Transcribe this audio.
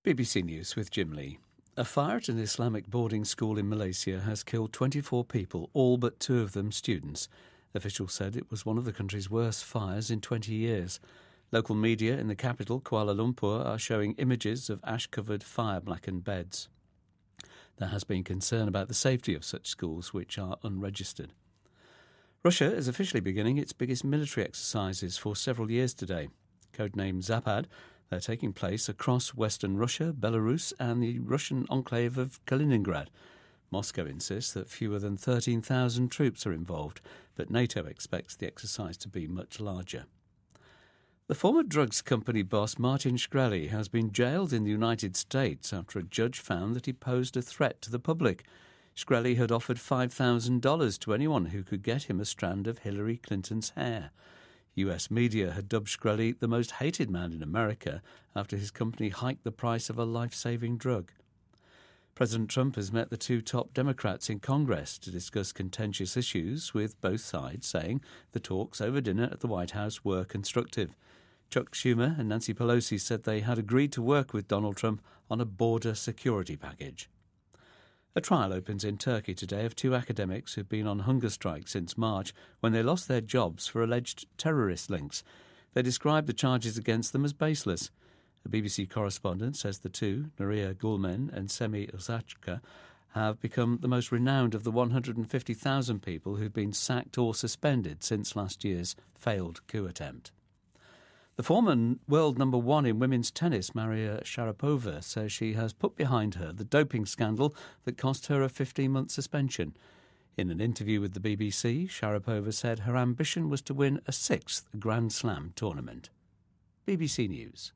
BBC News with Jim Lee. A fire at an Islamic boarding school in Malaysia has killed 24 people, all but 2 of them students. Officials said it was one of the country's worst fires in 20 years. Local media in the capital, Kuala Lumpur, are showing images of ash-covered, fire-blackened beds. There has been concern about the safety of such schools, which are unregistered. Russia is officially beginning its biggest military exercises for several years today. Codenamed Zapad, they're taking place across western Russia, Belarus and the Russian enclave of Kaliningrad. Moscow insists that fewer than 13,000 troops are involved, but NATO expects the exercise to be much larger. The former drugs company boss Martin Shkreli has been jailed in the United States after a judge found that he posed a threat to the public. Shkreli had offered $5,000 to anyone who could get him a strand of Hillary Clinton's hair. US media had dubbed Shkreli the most hated man in America after his company hiked the price of a life-saving drug. President Trump has met the 2 top Democrats in Congress to discuss contentious issues, with both sides saying the talks over dinner at the White House were constructive. Chuck Schumer and Nancy Pelosi said they had agreed to work with Donald Trump on a border security package. A trial opens in Turkey today of 2 academics who've been on hunger strike since March when they lost their jobs for alleged terrorist links. They described the charges against them as baseless. A BBC correspondent says the 2, Nuria Gulmen and Semi Uzachka, have become the most renowned of the 150,000 people who've been sacked or suspended since last year's failed coup attempt. The former world number 1 in women's tennis, Maria Sharapova, says she has put behind her the doping scandal that cost her a 15-month suspension. In an interview with the BBC, Sharapova said her ambition was to win a 6th Grand Slam tournament. BBC News.